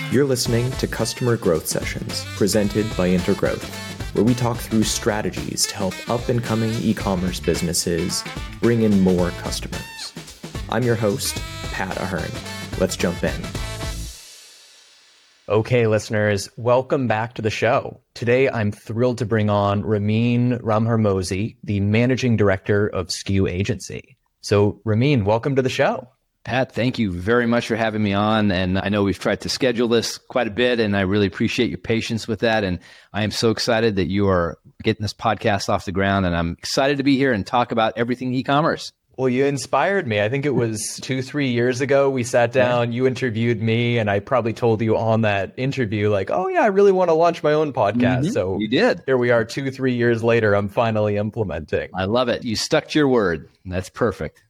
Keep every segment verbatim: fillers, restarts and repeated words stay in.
You're listening to Customer Growth Sessions, presented by Intergrowth, where we talk through strategies to help up-and-coming e-commerce businesses bring in more customers. I'm your host, Pat Ahern. Let's jump in. Okay, listeners, welcome back to the show. Today, I'm thrilled to bring on Ramin Ramharmozy, the Managing Director of S K U Agency. So, Ramin, welcome to the show. Pat, thank you very much for having me on. And I know we've tried to schedule this quite a bit, and I really appreciate your patience with that. And I am so excited that you are getting this podcast off the ground, and I'm excited to be here and talk about everything e-commerce. Well, you inspired me. I think it was two, three years ago we sat down, you interviewed me, and I probably told you on that interview, like, oh yeah, I really want to launch my own podcast. Mm-hmm. So you did. Here we are two, three years later, I'm finally implementing. I love it. You stuck to your word. That's perfect.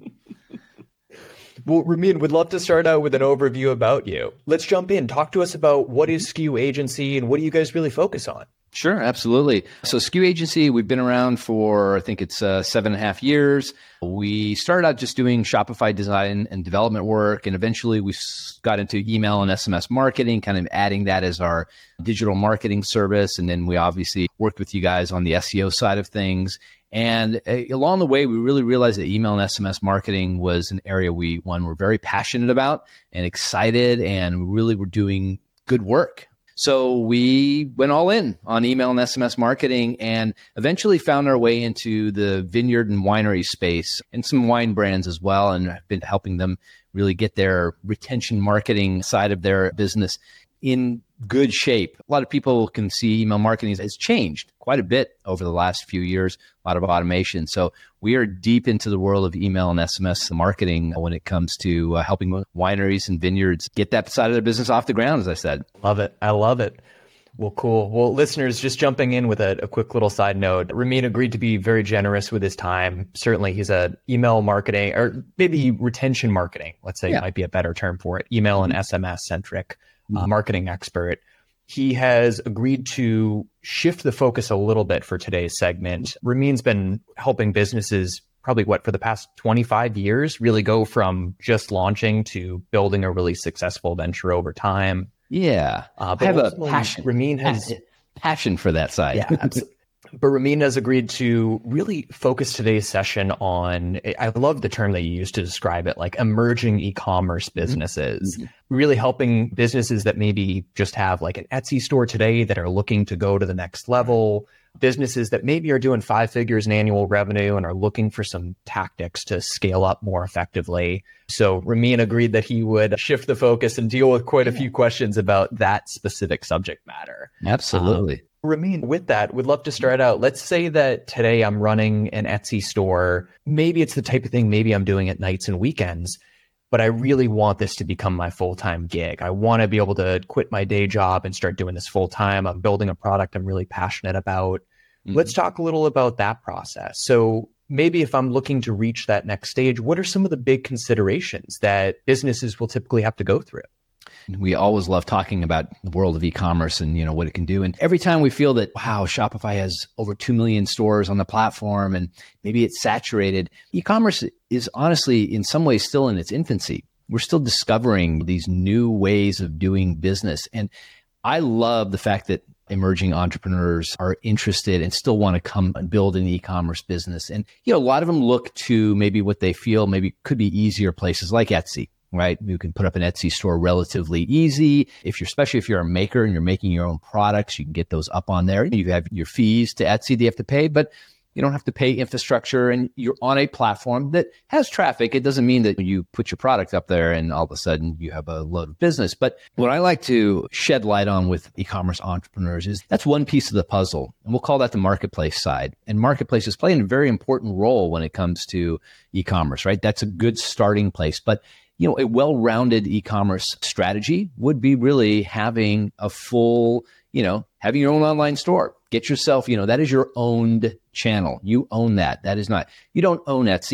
Well, Ramin, would love to start out with an overview about you. Let's jump in. Talk to us about what is S K U Agency and what do you guys really focus on? Sure, absolutely. So S K U Agency, we've been around for, I think it's uh, seven and a half years. We started out just doing Shopify design and development work, and eventually we got into email and S M S marketing, kind of adding that as our digital marketing service. And then we obviously worked with you guys on the S E O side of things. And uh, along the way, we really realized that email and S M S marketing was an area we, one, were very passionate about and excited, and really were doing good work. So we went all in on email and S M S marketing, and eventually found our way into the vineyard and winery space and some wine brands as well. And I've been helping them really get their retention marketing side of their business in good shape. A lot of people can see email marketing has changed quite a bit over the last few years, a lot of automation. So we are deep into the world of email and S M S marketing when it comes to uh, helping wineries and vineyards get that side of their business off the ground, as I said. Love it. I love it. Well, cool. Well, listeners, just jumping in with a, a quick little side note, Ramin agreed to be very generous with his time. Certainly, he's a email marketing, or maybe retention marketing, let's say, yeah. might be a better term for it, email mm-hmm. and S M S centric mm-hmm. uh, marketing expert. He has agreed to shift the focus a little bit for today's segment. Ramin's been helping businesses probably what for the past twenty-five years, really go from just launching to building a really successful venture over time. Yeah. Uh, I have a passion. Ramin has passion for that side. Yeah, absolutely. But Ramin has agreed to really focus today's session on, I love the term that you used to describe it, like emerging e-commerce businesses, mm-hmm. really helping businesses that maybe just have like an Etsy store today that are looking to go to the next level, businesses that maybe are doing five figures in annual revenue and are looking for some tactics to scale up more effectively. So Ramin agreed that he would shift the focus and deal with quite a few questions about that specific subject matter. Absolutely. Um, Ramin, with that, we'd love to start out. Let's say that today I'm running an Etsy store. Maybe it's the type of thing maybe I'm doing at nights and weekends, but I really want this to become my full-time gig. I want to be able to quit my day job and start doing this full-time. I'm building a product I'm really passionate about. Mm-hmm. Let's talk a little about that process. So maybe if I'm looking to reach that next stage, what are some of the big considerations that businesses will typically have to go through? We always love talking about the world of e-commerce and, you know, what it can do. And every time we feel that, wow, Shopify has over two million stores on the platform and maybe it's saturated, e-commerce is honestly in some ways still in its infancy. We're still discovering these new ways of doing business. And I love the fact that emerging entrepreneurs are interested and still want to come and build an e-commerce business. And, you know, a lot of them look to maybe what they feel maybe could be easier places like Etsy. Right? You can put up an Etsy store relatively easy. If you're, especially if you're a maker and you're making your own products, you can get those up on there. You have your fees to Etsy that you have to pay, but you don't have to pay infrastructure, and you're on a platform that has traffic. It doesn't mean that you put your product up there and all of a sudden you have a load of business. But what I like to shed light on with e-commerce entrepreneurs is that's one piece of the puzzle. And we'll call that the marketplace side. And marketplaces play a very important role when it comes to e-commerce, right? That's a good starting place. But you know, a well-rounded e-commerce strategy would be really having a full, you know, having your own online store. Get yourself, you know, that is your owned channel. You own that. That is not, you don't own Etsy.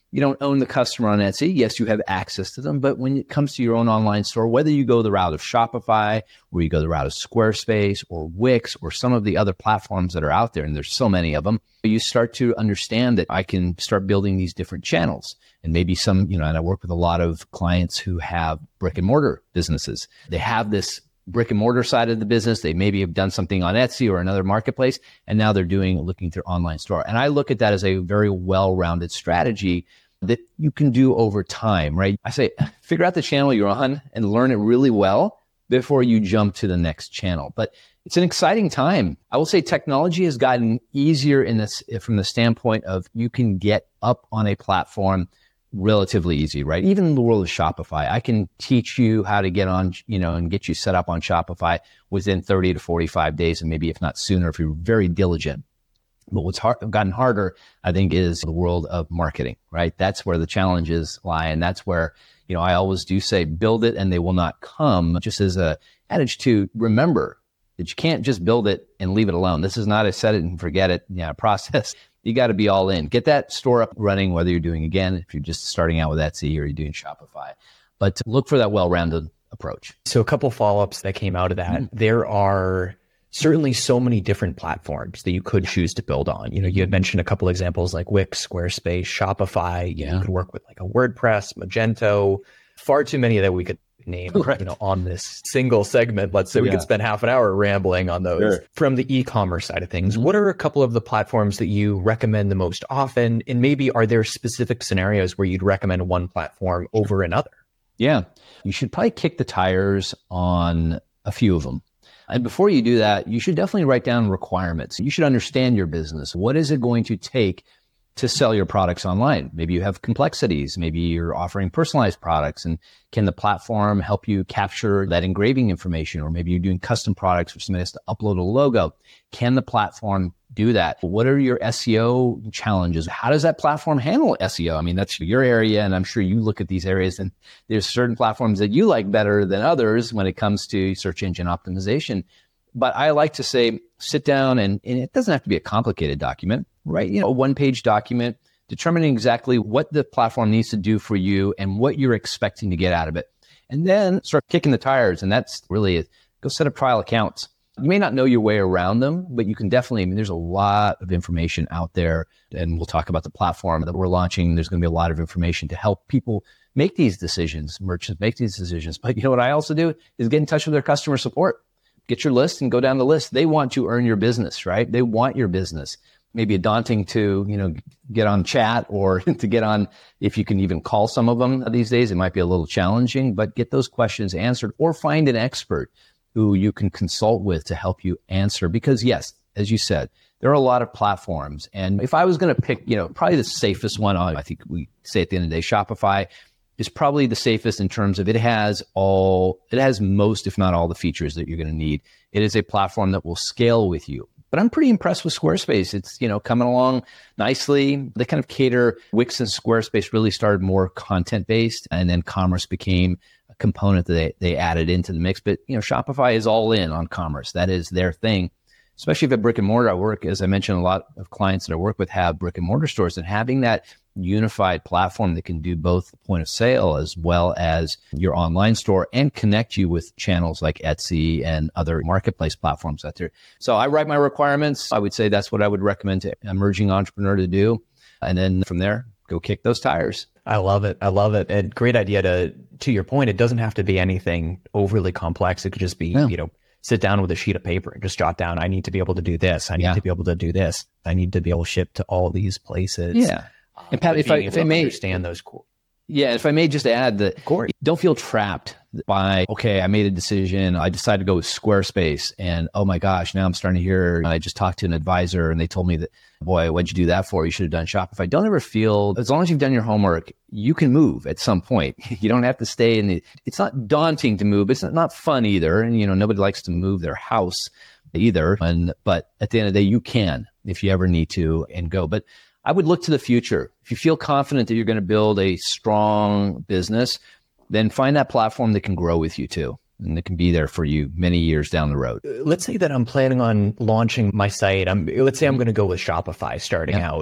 You don't own the customer on Etsy. Yes, you have access to them. But when it comes to your own online store, whether you go the route of Shopify, or you go the route of Squarespace or Wix or some of the other platforms that are out there, and there's so many of them, you start to understand that I can start building these different channels. And maybe some, you know, and I work with a lot of clients who have brick and mortar businesses. They have this brick and mortar side of the business. They maybe have done something on Etsy or another marketplace, and now they're doing looking at their online store. And I look at that as a very well-rounded strategy that you can do over time, right? I say, figure out the channel you're on and learn it really well before you jump to the next channel. But it's an exciting time. I will say technology has gotten easier in this from the standpoint of you can get up on a platform relatively easy, right? Even in the world of Shopify, I can teach you how to get on, you know, and get you set up on Shopify within thirty to forty-five days, and maybe if not sooner, if you're very diligent. But what's hard, gotten harder, I think, is the world of marketing, right? That's where the challenges lie. And that's where, you know, I always do say, build it and they will not come, just as a adage to remember that you can't just build it and leave it alone. This is not a set it and forget it, you know, process. You got to be all in. Get that store up running, whether you're doing, again, if you're just starting out with Etsy or you're doing Shopify. But look for that well-rounded approach. So a couple follow-ups that came out of that. Mm-hmm. There are certainly so many different platforms that you could choose to build on. You know, you had mentioned a couple examples like Wix, Squarespace, Shopify. Yeah. You could work with like a WordPress, Magento, far too many that we could name, right, you know, on this single segment. Let's say we yeah. could spend half an hour rambling on those. Sure. From the e-commerce side of things, mm-hmm. what are a couple of the platforms that you recommend the most often? And maybe are there specific scenarios where you'd recommend one platform over another? Yeah, you should probably kick the tires on a few of them. And before you do that, you should definitely write down requirements. You should understand your business. What is it going to take to sell your products online? Maybe you have complexities. Maybe you're offering personalized products, and can the platform help you capture that engraving information? Or maybe you're doing custom products where somebody has to upload a logo. Can the platform do that? What are your S E O challenges? How does that platform handle S E O? I mean, that's your area, and I'm sure you look at these areas, and there's certain platforms that you like better than others when it comes to search engine optimization. But I like to say, sit down, and, and it doesn't have to be a complicated document, right? You know, a one-page document determining exactly what the platform needs to do for you and what you're expecting to get out of it. And then start kicking the tires. And that's really it. Go set up trial accounts. You may not know your way around them, but you can definitely, I mean, there's a lot of information out there, and we'll talk about the platform that we're launching. There's going to be a lot of information to help people make these decisions, merchants make these decisions. But you know what I also do is get in touch with their customer support. Get your list and go down the list. They want to earn your business, right? They want your business. Maybe daunting to, you know, get on chat or to get on, if you can even call some of them these days, it might be a little challenging, but get those questions answered, or find an expert who you can consult with to help you answer. Because yes, as you said, there are a lot of platforms. And if I was going to pick, you know, probably the safest one, I think we say at the end of the day, Shopify is probably the safest in terms of it has all, it has most, if not all, the features that you're going to need. It is a platform that will scale with you. But I'm pretty impressed with Squarespace. It's, you know, coming along nicely. They kind of cater, Wix and Squarespace really started more content based, and then commerce became a component that they, they added into the mix. But, you know, Shopify is all in on commerce. That is their thing. Especially if at brick and mortar, I work, as I mentioned, a lot of clients that I work with have brick and mortar stores, and having that unified platform that can do both the point of sale as well as your online store and connect you with channels like Etsy and other marketplace platforms out there. So I write my requirements. I would say that's what I would recommend to an emerging entrepreneur to do. And then from there, go kick those tires. I love it. I love it. And great idea to, to your point, it doesn't have to be anything overly complex. It could just be, yeah. you know, sit down with a sheet of paper and just jot down, I need to be able to do this. I need yeah. to be able to do this. I need to be able to ship to all these places. Yeah. Um, and Pat, if I, if I may understand those core. Yeah. If I may just add that, don't feel trapped by, okay, I made a decision. I decided to go with Squarespace, and oh my gosh, now I'm starting to hear, I just talked to an advisor and they told me that, boy, what'd you do that for? You should have done Shopify. Don't ever feel, as long as you've done your homework, you can move at some point. You don't have to stay in the, it's not daunting to move. It's not, not fun either. And, you know, nobody likes to move their house either. And, but at the end of the day, you can, if you ever need to, and go. But I would look to the future. If you feel confident that you're going to build a strong business, then find that platform that can grow with you too, and that can be there for you many years down the road. Let's say that I'm planning on launching my site. I'm, let's say I'm going to go with Shopify starting yeah. out.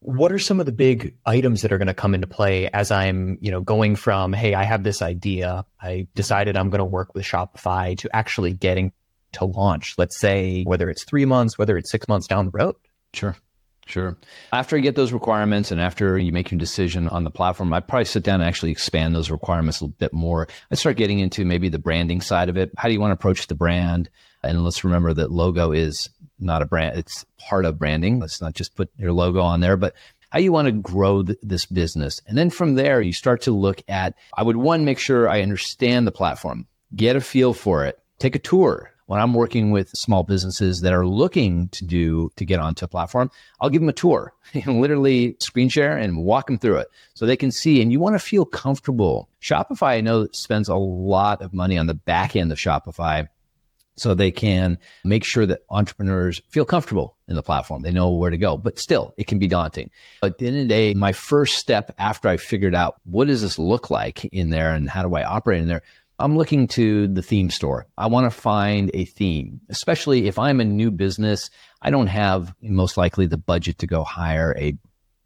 What are some of the big items that are going to come into play as I'm, you know, going from, hey, I have this idea, I decided I'm going to work with Shopify, to actually getting to launch, let's say, whether it's three months, whether it's six months down the road? Sure. Sure. After you get those requirements and after you make your decision on the platform, I'd probably sit down and actually expand those requirements a little bit more. I'd start getting into maybe the branding side of it. How do you want to approach the brand? And let's remember that logo is not a brand. It's part of branding. Let's not just put your logo on there, but how you want to grow th- this business. And then from there, you start to look at, I would one, make sure I understand the platform, get a feel for it, take a tour. When I'm working with small businesses that are looking to do, to get onto a platform, I'll give them a tour and literally screen share and walk them through it so they can see. And you want to feel comfortable. Shopify, I know, spends a lot of money on the back end of Shopify so they can make sure that entrepreneurs feel comfortable in the platform. They know where to go, but still it can be daunting. But at the end of the day, my first step after I figured out what does this look like in there and how do I operate in there, I'm looking to the theme store. I want to find a theme, especially if I'm a new business. I don't have most likely the budget to go hire a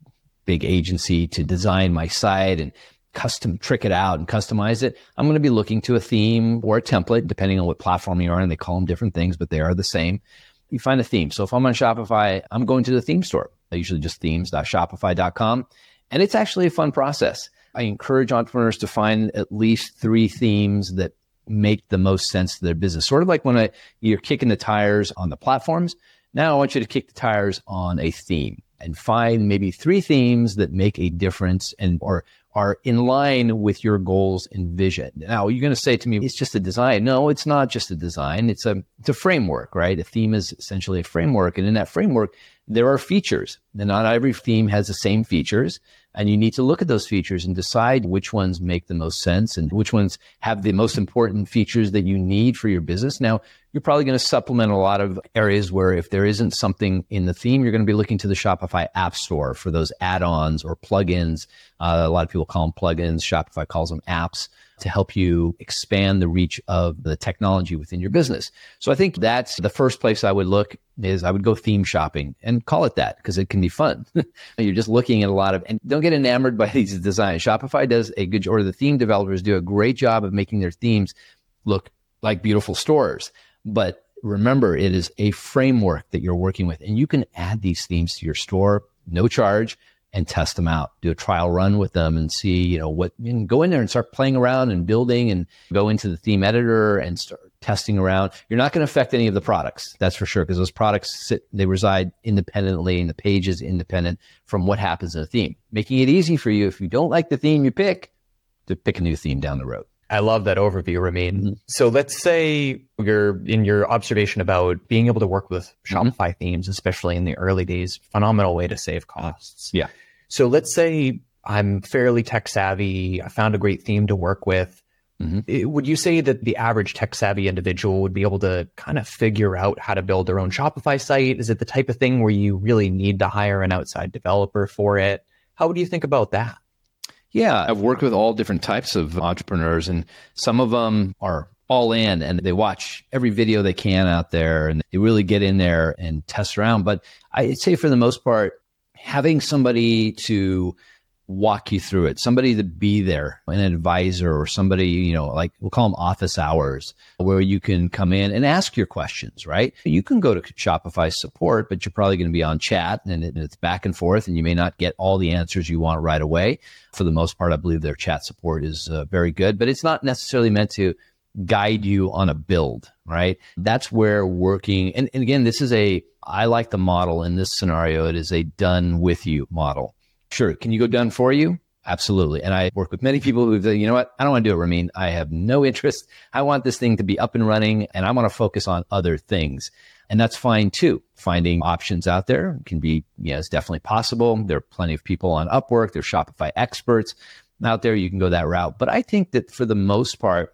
big agency to design my site and custom trick it out and customize it. I'm going to be looking to a theme or a template, depending on what platform you are, and they call them different things, but they are the same. You find a theme. So if I'm on Shopify, I'm going to the theme store. I usually just themes dot shopify dot com. And it's actually a fun process. I encourage entrepreneurs to find at least three themes that make the most sense to their business. Sort of like when I, you're kicking the tires on the platforms. Now I want you to kick the tires on a theme and find maybe three themes that make a difference and or are in line with your goals and vision. Now you're going to say to me, it's just a design. No, it's not just a design. It's a, it's a framework, right? A theme is essentially a framework. And in that framework, there are features. And not every theme has the same features. And you need to look at those features and decide which ones make the most sense and which ones have the most important features that you need for your business. Now, you're probably going to supplement a lot of areas where if there isn't something in the theme, you're going to be looking to the Shopify App Store for those add-ons or plugins. Uh, a lot of people call them plugins. Shopify calls them apps to help you expand the reach of the technology within your business. So I think that's the first place I would look is I would go theme shopping and call it that because it can be fun. You're just looking at a lot of, and don't get enamored by these designs. Shopify does a good, or the theme developers do a great job of making their themes look like beautiful stores. But remember, it is a framework that you're working with, and you can add these themes to your store, no charge, and test them out. Do a trial run with them and see, you know, what, and go in there and start playing around and building and go into the theme editor and start testing around. You're not going to affect any of the products. That's for sure. Because those products sit, they reside independently and the page is independent from what happens in a theme, making it easy for you. If you don't like the theme you pick, to pick a new theme down the road. I love that overview, Ramin. Mm-hmm. So let's say you're in your observation about being able to work with Shopify mm-hmm. themes, especially in the early days, phenomenal way to save costs. Yeah. So let's say I'm fairly tech savvy. I found a great theme to work with. Mm-hmm. It, would you say that the average tech savvy individual would be able to kind of figure out how to build their own Shopify site? Is it the type of thing where you really need to hire an outside developer for it? How would you think about that? Yeah, I've worked with all different types of entrepreneurs, and some of them are all in and they watch every video they can out there and they really get in there and test around. But I'd say for the most part, having somebody to walk you through it, somebody to be there, an advisor or somebody, you know, like we'll call them office hours, where you can come in and ask your questions, right? You can go to Shopify support, but you're probably going to be on chat and it's back and forth and you may not get all the answers you want right away. For the most part, I believe their chat support is uh, very good, but it's not necessarily meant to guide you on a build, right? That's where working, and, and again, this is a, I like the model in this scenario, it is a done with you model. Sure. Can you go done for you? Absolutely. And I work with many people who say, you know what? I don't want to do it, Ramin. I have no interest. I want this thing to be up and running and I want to focus on other things. And that's fine too. Finding options out there can be, yeah, it's definitely possible. There are plenty of people on Upwork. There's Shopify experts out there. You can go that route. But I think that for the most part,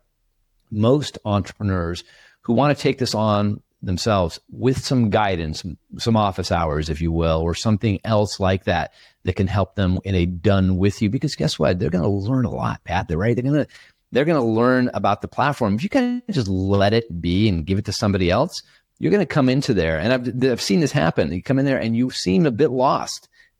most entrepreneurs who want to take this on themselves with some guidance, some office hours, if you will, or something else like that, that can help them in a done with you. Because guess what? They're going to learn a lot, Pat. They're right. They're going to, they're going to learn about the platform. If you kind of just let it be and give it to somebody else, you're going to come into there. And I've, I've seen this happen. You come in there and you seem a bit lost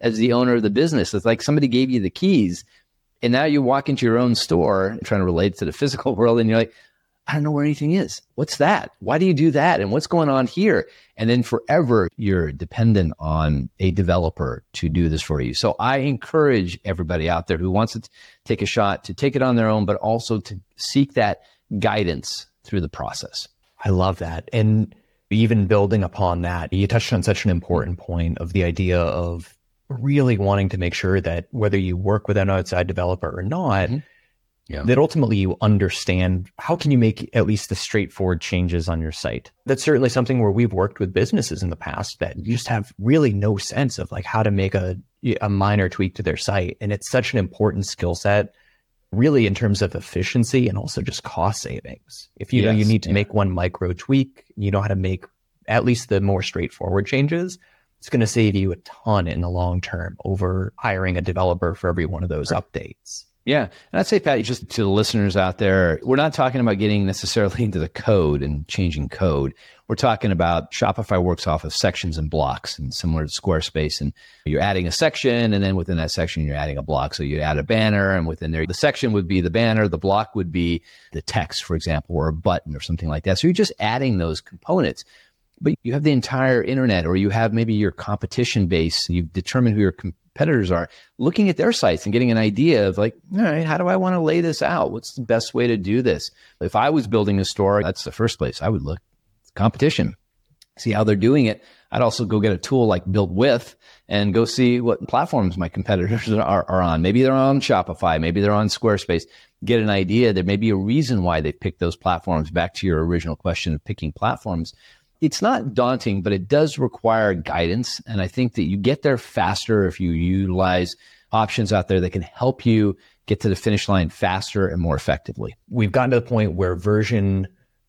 as the owner of the business. It's like somebody gave you the keys and now you walk into your own store trying to relate to the physical world and you're like, I don't know where anything is. What's that? Why do you do that? And what's going on here? And then forever, you're dependent on a developer to do this for you. So I encourage everybody out there who wants to t- take a shot to take it on their own, but also to seek that guidance through the process. I love that. And even building upon that, you touched on such an important point of the idea of really wanting to make sure that whether you work with an outside developer or not, mm-hmm. Yeah. that ultimately you understand how can you make at least the straightforward changes on your site. That's certainly something where we've worked with businesses in the past that just have really no sense of like how to make a, a minor tweak to their site. And it's such an important skill set, really in terms of efficiency and also just cost savings. If you yes. know you need to yeah. make one micro tweak, you know how to make at least the more straightforward changes, it's going to save you a ton in the long term over hiring a developer for every one of those right. updates. Yeah. And I'd say, Pat, just to the listeners out there, we're not talking about getting necessarily into the code and changing code. We're talking about Shopify works off of sections and blocks, and similar to Squarespace. And you're adding a section, and then within that section, you're adding a block. So you add a banner, and within there, the section would be the banner. The block would be the text, for example, or a button or something like that. So you're just adding those components. But you have the entire internet, or you have maybe your competition base. You've determined who your competitors are, looking at their sites and getting an idea of like, all right, how do I want to lay this out? What's the best way to do this? If I was building a store, that's the first place I would look. Competition, see how they're doing it. I'd also go get a tool like Build With and go see what platforms my competitors are, are on. Maybe they're on Shopify. Maybe they're on Squarespace. Get an idea. There may be a reason why they picked those platforms. Back to your original question of picking platforms. It's not daunting, but it does require guidance. And I think that you get there faster if you utilize options out there that can help you get to the finish line faster and more effectively. We've gotten to the point where version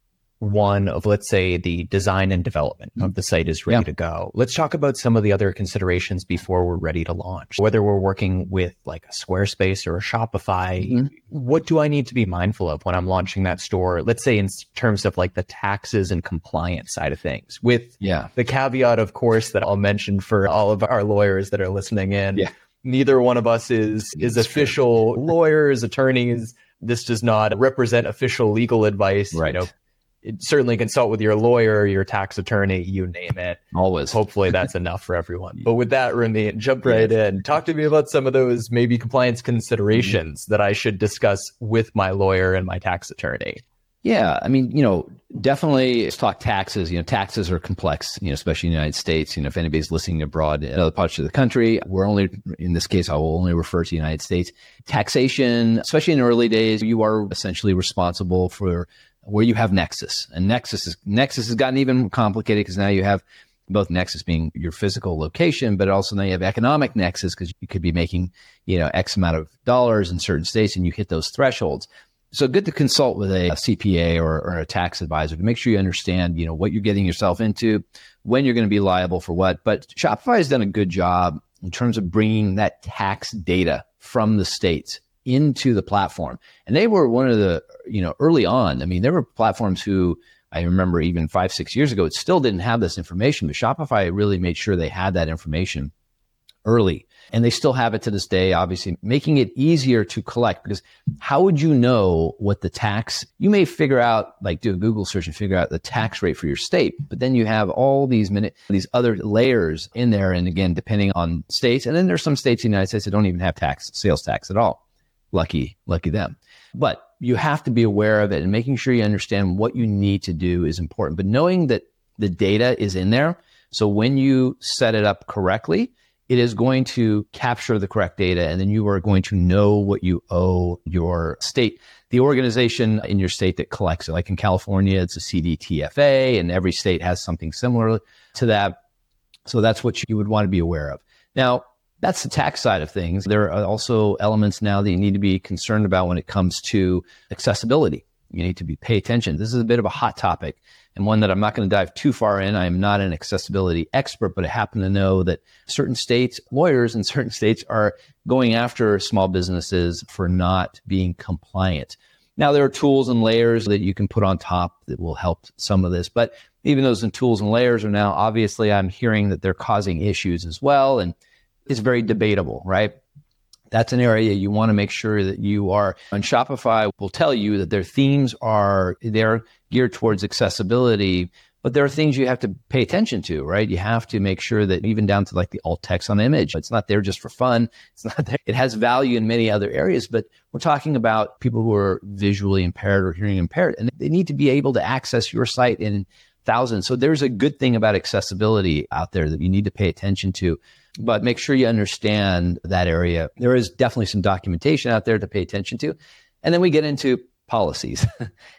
one of, let's say, the design and development of the site is ready yeah. to go. Let's talk about some of the other considerations before we're ready to launch. Whether we're working with like a Squarespace or a Shopify, mm-hmm. what do I need to be mindful of when I'm launching that store? Let's say in terms of like the taxes and compliance side of things, with yeah. the caveat, of course, that I'll mention for all of our lawyers that are listening in. Yeah. Neither one of us is, is official true. lawyers, attorneys. This does not represent official legal advice. Right. You know, It certainly consult with your lawyer, your tax attorney, you name it. Always. Hopefully that's enough for everyone. But with that, Ramit, jump right yes. in. Talk to me about some of those maybe compliance considerations mm-hmm. that I should discuss with my lawyer and my tax attorney. Yeah. I mean, you know, definitely let's talk taxes. You know, taxes are complex, you know, especially in the United States. You know, if anybody's listening abroad in other parts of the country, we're only, in this case, I will only refer to the United States. Taxation, especially in the early days, you are essentially responsible for where you have Nexus. And Nexus is Nexus has gotten even more complicated because now you have both Nexus being your physical location, but also now you have economic Nexus because you could be making, you know, X amount of dollars in certain states and you hit those thresholds. So good to consult with a, a C P A or, or a tax advisor to make sure you understand, you know, what you're getting yourself into, when you're going to be liable for what. But Shopify has done a good job in terms of bringing that tax data from the states into the platform. And they were one of the, you know, early on. I mean, there were platforms who I remember even five, six years ago, it still didn't have this information, but Shopify really made sure they had that information early. And they still have it to this day, obviously, making it easier to collect, because how would you know what the tax, you may figure out, like do a Google search and figure out the tax rate for your state, but then you have all these minute, these other layers in there. And again, depending on states, and then there's some states in the United States that don't even have tax, sales tax at all. Lucky, lucky them. But you have to be aware of it, and making sure you understand what you need to do is important. But knowing that the data is in there, so when you set it up correctly, it is going to capture the correct data, and then you are going to know what you owe your state, the organization in your state that collects it. Like in California, it's a C D T F A, and every state has something similar to that. So that's what you would want to be aware of. Now, that's the tax side of things. There are also elements now that you need to be concerned about when it comes to accessibility. You need to be pay attention. This is a bit of a hot topic, and one that I'm not going to dive too far in. I am not an accessibility expert, but I happen to know that certain states, lawyers in certain states are going after small businesses for not being compliant. Now, there are tools and layers that you can put on top that will help some of this, but even those tools and layers are now, obviously, I'm hearing that they're causing issues as well. And is very debatable, right? That's an area you want to make sure that you are. On Shopify will tell you that their themes are, they're geared towards accessibility, but there are things you have to pay attention to, right? You have to make sure that even down to like the alt text on the image, it's not there just for fun. It's not there. It has value in many other areas, but we're talking about people who are visually impaired or hearing impaired, and they need to be able to access your site in thousands. So there's a good thing about accessibility out there that you need to pay attention to, but make sure you understand that area. There is definitely some documentation out there to pay attention to. And then we get into policies.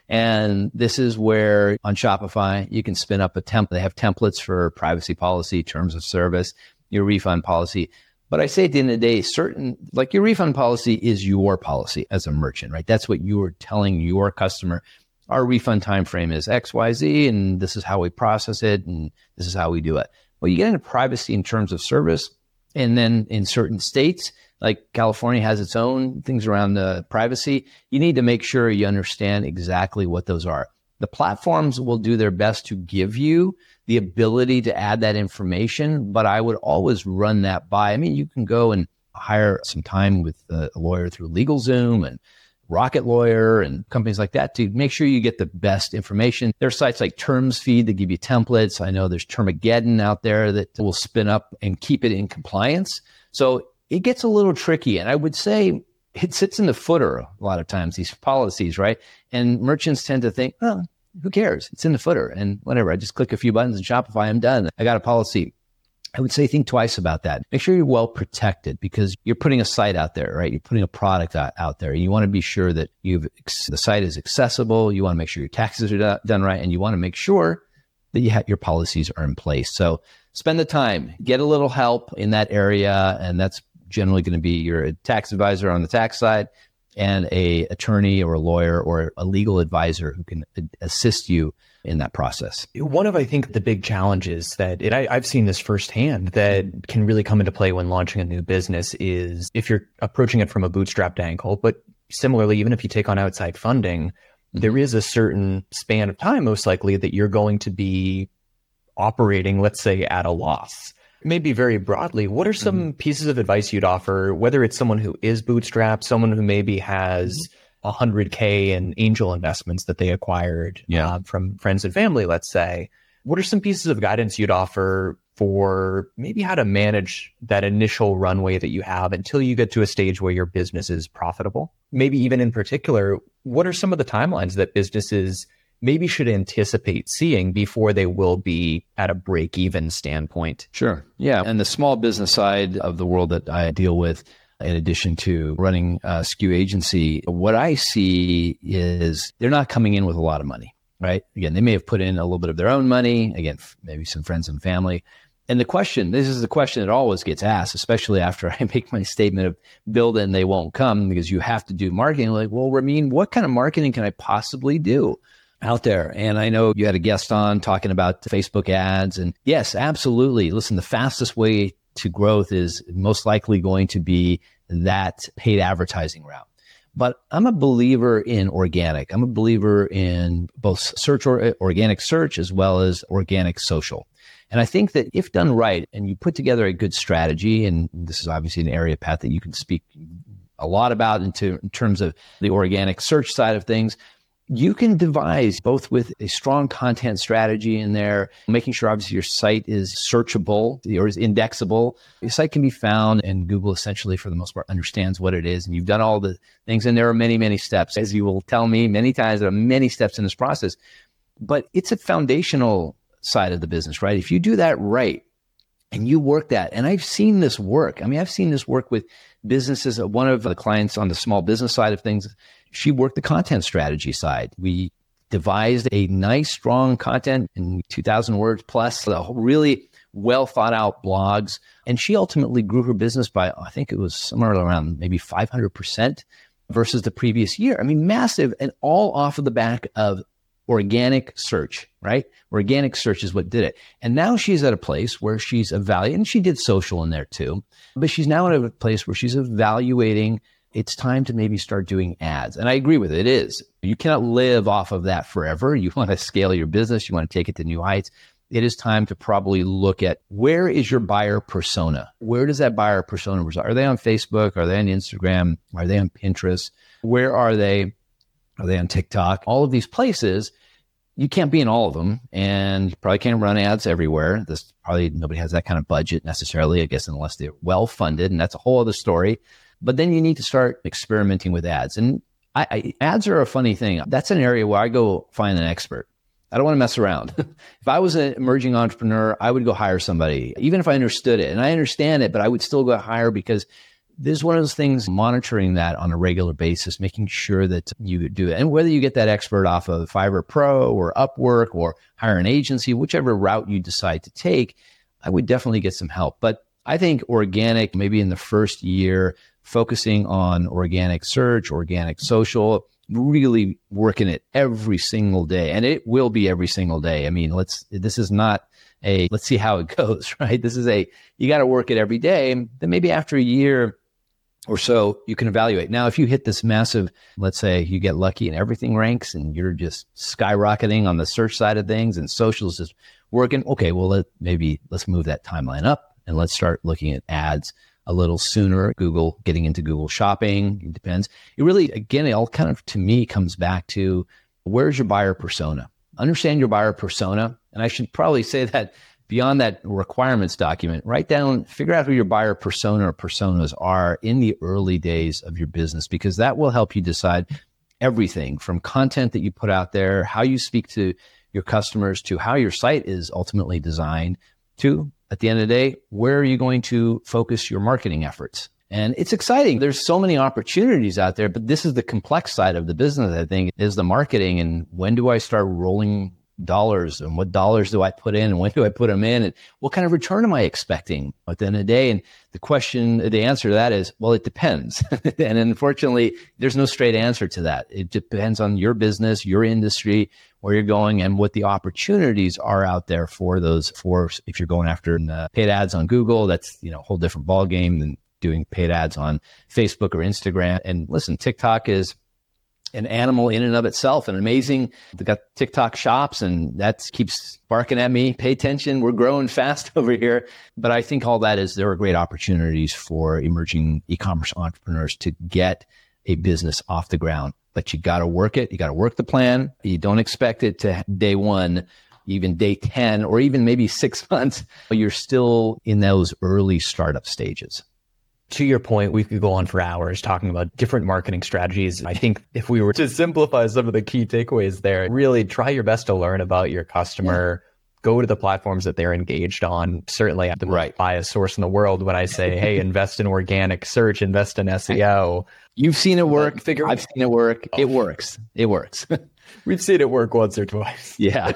And this is where on Shopify, you can spin up a template. They have templates for privacy policy, terms of service, your refund policy. But I say at the end of the day, certain, like your refund policy is your policy as a merchant, right? That's what you are telling your customer. Our refund time frame is X, Y, Z, and this is how we process it, and this is how we do it. Well, you get into privacy in terms of service, and then in certain states, like California has its own things around the privacy. You need to make sure you understand exactly what those are. The platforms will do their best to give you the ability to add that information, but I would always run that by. I mean, you can go and hire some time with a lawyer through LegalZoom and Rocket Lawyer and companies like that to make sure you get the best information. There are sites like TermsFeed that give you templates. I know there's Termageddon out there that will spin up and keep it in compliance. So it gets a little tricky. And I would say it sits in the footer a lot of times, these policies, right? And merchants tend to think, oh, who cares? It's in the footer and whatever. I just click a few buttons in Shopify, I'm done. I got a policy. I would say think twice about that. Make sure you're well protected because you're putting a site out there, right? You're putting a product out, out there. You want to be sure that you've the site is accessible. You want to make sure your taxes are do- done right. And you want to make sure that you have your policies are in place. So spend the time, get a little help in that area. And that's generally going to be your tax advisor on the tax side and a attorney or a lawyer or a legal advisor who can assist you in that process. One of, I think, the big challenges that, and I, I've seen this firsthand, that can really come into play when launching a new business is if you're approaching it from a bootstrapped angle, but similarly, even if you take on outside funding, mm-hmm. there is a certain span of time, most likely, that you're going to be operating, let's say, at a loss. Maybe very broadly, what are some mm-hmm. pieces of advice you'd offer, whether it's someone who is bootstrapped, someone who maybe has mm-hmm. one hundred K in angel investments that they acquired yeah. uh, from friends and family, let's say. What are some pieces of guidance you'd offer for maybe how to manage that initial runway that you have until you get to a stage where your business is profitable? Maybe even in particular, what are some of the timelines that businesses maybe should anticipate seeing before they will be at a break-even standpoint? Sure. Yeah. And the small business side of the world that I deal with, in addition to running a S K U agency, what I see is they're not coming in with a lot of money, right? Again, they may have put in a little bit of their own money, again, maybe some friends and family. And the question, this is the question that always gets asked, especially after I make my statement of build and they won't come because you have to do marketing. Like, well, Ramin, what kind of marketing can I possibly do out there? And I know you had a guest on talking about Facebook ads. And yes, absolutely. Listen, the fastest way to growth is most likely going to be that paid advertising route. But I'm a believer in organic. I'm a believer in both search or organic search as well as organic social. And I think that if done right and you put together a good strategy, and this is obviously an area, Pat, that you can speak a lot about into, in terms of the organic search side of things, you can devise both with a strong content strategy in there, making sure obviously your site is searchable or is indexable. Your site can be found and Google essentially for the most part understands what it is. And you've done all the things. And there are many, many steps. As you will tell me many times, there are many steps in this process, but it's a foundational side of the business, right? If you do that right and you work that, and I've seen this work. I mean, I've seen this work with businesses. One of the clients on the small business side of things, she worked the content strategy side. We devised a nice, strong content in two thousand words plus, really well thought out blogs. And she ultimately grew her business by, I think it was somewhere around maybe five hundred percent versus the previous year. I mean, massive, and all off of the back of organic search, right? Organic search is what did it. And now she's at a place where she's evaluating, and she did social in there too, but she's now at a place where she's evaluating it's time to maybe start doing ads. And I agree with it. It is. You cannot live off of that forever. You want to scale your business. You want to take it to new heights. it is time to probably look at where is your buyer persona? Where does that buyer persona reside? Are they on Facebook? Are they on Instagram? Are they on Pinterest? Where are they? Are they on TikTok? All of these places, you can't be in all of them, and you probably can't run ads everywhere. This probably nobody has that kind of budget necessarily, I guess, unless they're well funded, and that's a whole other story. But then you need to start experimenting with ads. And I, I, ads are a funny thing. That's an area where I go find an expert. I don't want to mess around. If I was an emerging entrepreneur, I would go hire somebody, even if I understood it. And I understand it, but I would still go hire, because this is one of those things, monitoring that on a regular basis, making sure that you do it. And whether you get that expert off of Fiverr Pro or Upwork or hire an agency, whichever route you decide to take, I would definitely get some help. But I think organic, maybe in the first year, focusing on organic search, organic social, really working it every single day. And it will be every single day. I mean, let's, this is not a, let's see how it goes, right? This is a, you got to work it every day. Then maybe after a year or so, you can evaluate. Now, if you hit this massive, let's say you get lucky and everything ranks and you're just skyrocketing on the search side of things and social is just working, okay, well, let, maybe let's move that timeline up and let's start looking at ads a little sooner. Google, getting into Google Shopping, it depends. It really, again, it all kind of, to me, comes back to where's your buyer persona? Understand your buyer persona. And I should probably say that beyond that requirements document, write down, figure out who your buyer persona or personas are in the early days of your business, because that will help you decide everything from content that you put out there, how you speak to your customers, to how your site is ultimately designed, to, at the end of the day, where are you going to focus your marketing efforts? And it's exciting. There's so many opportunities out there, but this is the complex side of the business, I think, is the marketing. And when do I start rolling dollars, and what dollars do I put in, and when do I put them in, and what kind of return am I expecting at the end of the day? And the question, the answer to that is, well, it depends. And unfortunately, there's no straight answer to that. It depends on your business, your industry, where you're going, and what the opportunities are out there for those. For if you're going after uh, paid ads on Google, that's, you know, a whole different ballgame than doing paid ads on Facebook or Instagram. And listen, TikTok is an animal in and of itself, and amazing. They got TikTok shops, and that keeps barking at me. Pay attention. We're growing fast over here. But I think all that is, there are great opportunities for emerging e-commerce entrepreneurs to get a business off the ground. But you got to work it. You got to work the plan. You don't expect it to day one, even day ten, or even maybe six months. You're still in those early startup stages. To your point, we could go on for hours talking about different marketing strategies. I think if we were to simplify some of the key takeaways there, really try your best to learn about your customer, yeah. Go to the platforms that they're engaged on. Certainly, I'm the right biased source in the world when I say, hey, invest in organic search, invest in S E O. You've seen it work. Figure I've seen it work. Oh. It works. It works. We've seen it work once or twice. Yeah.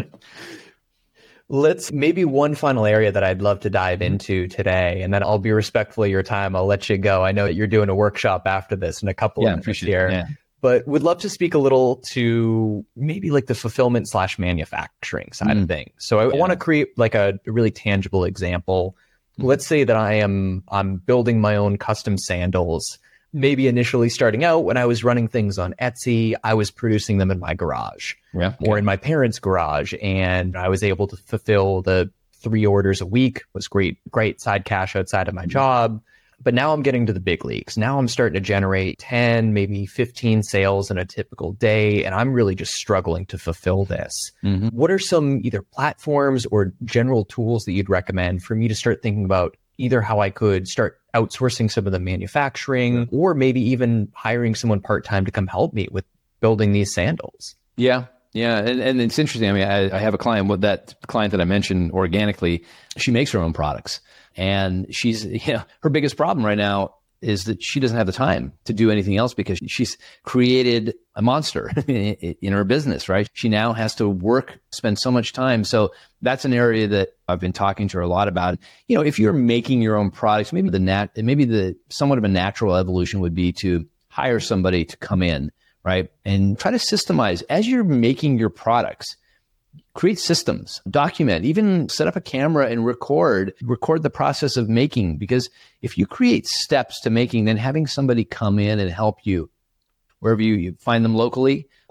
Let's maybe one final area that I'd love to dive into today, and then I'll be respectful of your time. I'll let you go. I know that you're doing a workshop after this in a couple yeah, of minutes here, yeah. but would love to speak a little to maybe like the fulfillment slash manufacturing side mm. of things. So I yeah. want to create like a really tangible example. Mm. Let's say that I am I'm building my own custom sandals. Maybe initially starting out when I was running things on Etsy, I was producing them in my garage yeah, or yeah. in my parents' garage. And I was able to fulfill the three orders a week. It was great, great side cash outside of my job. But now I'm getting to the big leagues. Now I'm starting to generate ten, maybe fifteen sales in a typical day. And I'm really just struggling to fulfill this. Mm-hmm. What are some either platforms or general tools that you'd recommend for me to start thinking about either how I could start outsourcing some of the manufacturing, or maybe even hiring someone part-time to come help me with building these sandals? Yeah. Yeah. And, and it's interesting. I mean, I, I have a client, with that client that I mentioned organically, she makes her own products, and she's, you know, her biggest problem right now is that she doesn't have the time to do anything else because she's created a monster in her business, right? She now has to work, spend so much time. So that's an area that I've been talking to her a lot about. You know, if you're making your own products, maybe the nat, maybe the somewhat of a natural evolution would be to hire somebody to come in, right? And try to systemize as you're making your products. Create systems, document, even set up a camera and record, record the process of making. Because if you create steps to making, then having somebody come in and help you wherever you, you find them locally,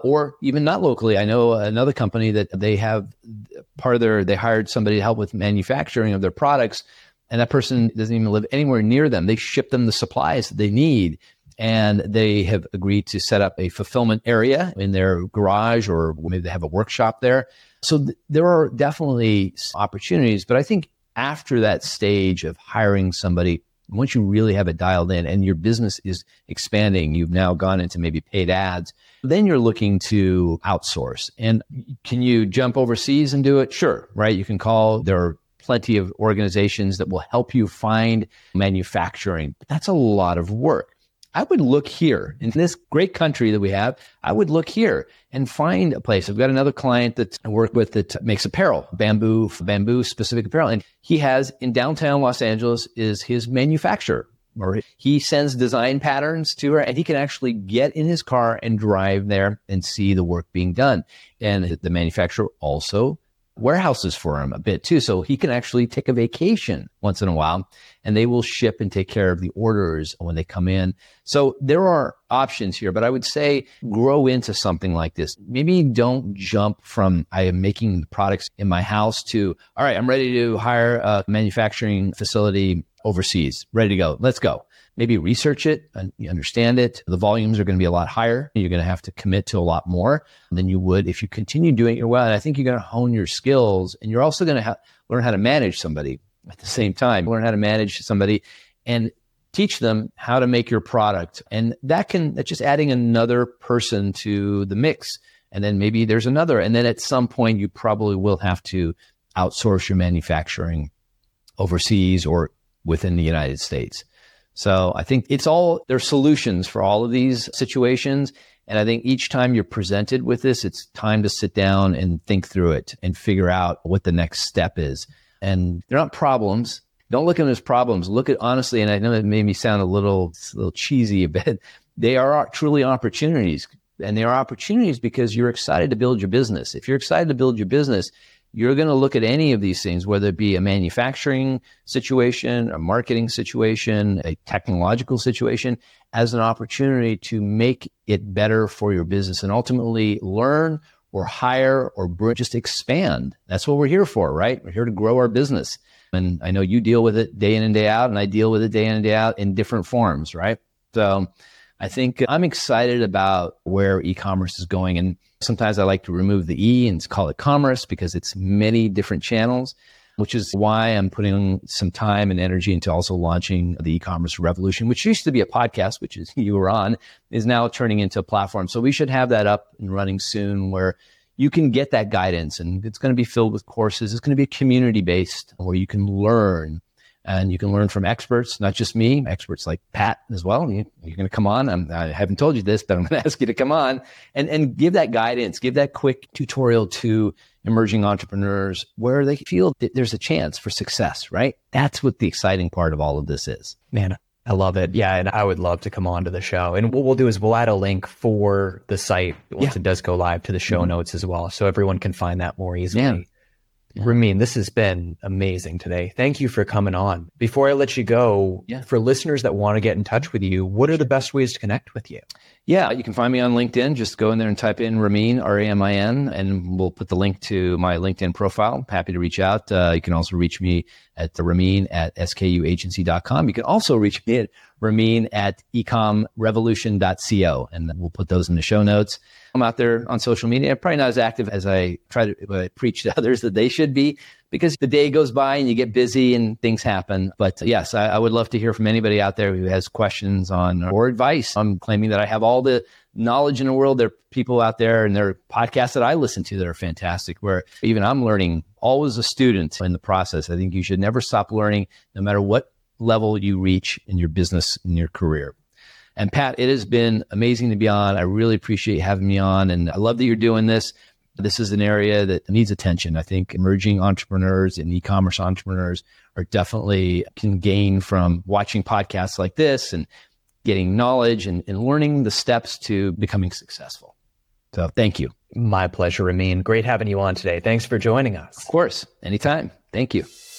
or even not locally. I know another company that they have part of their, they hired somebody to help with manufacturing of their products, and that person doesn't even live anywhere near them. They ship them the supplies that they need. And they have agreed to set up a fulfillment area in their garage, or maybe they have a workshop there. So th- there are definitely opportunities. But I think after that stage of hiring somebody, once you really have it dialed in and your business is expanding, you've now gone into maybe paid ads, then you're looking to outsource. And can you jump overseas and do it? Sure, right? You can call, there are plenty of organizations that will help you find manufacturing. But that's a lot of work. I would look here in this great country that we have. I would look here and find a place. I've got another client that I work with that makes apparel, bamboo, bamboo specific apparel. And he has in downtown Los Angeles is his manufacturer, or he sends design patterns to her, and he can actually get in his car and drive there and see the work being done. And the manufacturer also warehouses for him a bit too. So he can actually take a vacation once in a while, and they will ship and take care of the orders when they come in. So there are options here, but I would say grow into something like this. Maybe don't jump from I am making the products in my house to, all right, I'm ready to hire a manufacturing facility overseas, ready to go. Let's go. Maybe research it and you understand it. The volumes are going to be a lot higher. You're going to have to commit to a lot more than you would if you continue doing it well. And I think you're going to hone your skills, and you're also going to ha- learn how to manage somebody at the same time. Learn how to manage somebody and teach them how to make your product. And that can, that's just adding another person to the mix. And then maybe there's another. And then at some point, you probably will have to outsource your manufacturing overseas or within the United States. So I think it's all, there's solutions for all of these situations. And I think each time you're presented with this, it's time to sit down and think through it and figure out what the next step is. And they're not problems. Don't look at them as problems. Look at honestly, and I know it made me sound a little, a little cheesy a bit. They are truly opportunities. And they are opportunities because you're excited to build your business. If you're excited to build your business, you're going to look at any of these things, whether it be a manufacturing situation, a marketing situation, a technological situation, as an opportunity to make it better for your business and ultimately learn or hire or just expand. That's what we're here for, right? We're here to grow our business. And I know you deal with it day in and day out, and I deal with it day in and day out in different forms, right? So I think I'm excited about where e-commerce is going. And sometimes I like to remove the E and call it commerce because it's many different channels, which is why I'm putting some time and energy into also launching the e-commerce revolution, which used to be a podcast, which is you were on, is now turning into a platform. So we should have that up and running soon where you can get that guidance, and it's going to be filled with courses. It's going to be community based where you can learn. And you can learn from experts, not just me, experts like Pat as well. You, you're going to come on. I'm, I haven't told you this, but I'm going to ask you to come on and, and give that guidance, give that quick tutorial to emerging entrepreneurs where they feel that there's a chance for success, right? That's what the exciting part of all of this is. Man, I love it. Yeah. And I would love to come on to the show. And what we'll do is we'll add a link for the site once yeah. it does go live to the show mm-hmm. notes as well. So everyone can find that more easily. Yeah. Yeah. Ramin, this has been amazing today. Thank you for coming on. Before I let you go, yeah. for listeners that want to get in touch with you, what are the best ways to connect with you? Yeah, you can find me on LinkedIn. Just go in there and type in Ramin, R A M I N, and we'll put the link to my LinkedIn profile. I'm happy to reach out. Uh, you can also reach me at the Ramin at S K U agency dot com. You can also reach me at Ramin at ecom revolution dot co, and we'll put those in the show notes. I'm out there on social media. I'm probably not as active as I try to uh, preach to others that they should be, because the day goes by and you get busy and things happen. But uh, yes, I, I would love to hear from anybody out there who has questions on or advice. I'm claiming that I have all the knowledge in the world. There are people out there and there are podcasts that I listen to that are fantastic, where even I'm learning, always a student in the process. I think you should never stop learning, no matter what level you reach in your business, in your career. And Pat, it has been amazing to be on. I really appreciate having me on. And I love that you're doing this. This is an area that needs attention. I think emerging entrepreneurs and e-commerce entrepreneurs are definitely can gain from watching podcasts like this and getting knowledge and, and learning the steps to becoming successful. So thank you. My pleasure, Ramin. Great having you on today. Thanks for joining us. Of course. Anytime. Thank you.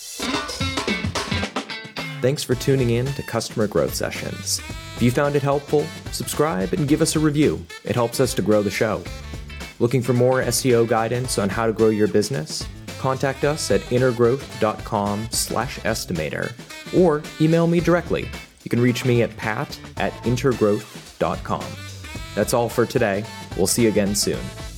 Thanks for tuning in to Customer Growth Sessions. If you found it helpful, subscribe and give us a review. It helps us to grow the show. Looking for more S E O guidance on how to grow your business? Contact us at intergrowth.com slash estimator or email me directly. You can reach me at pat at intergrowth dot com. That's all for today. We'll see you again soon.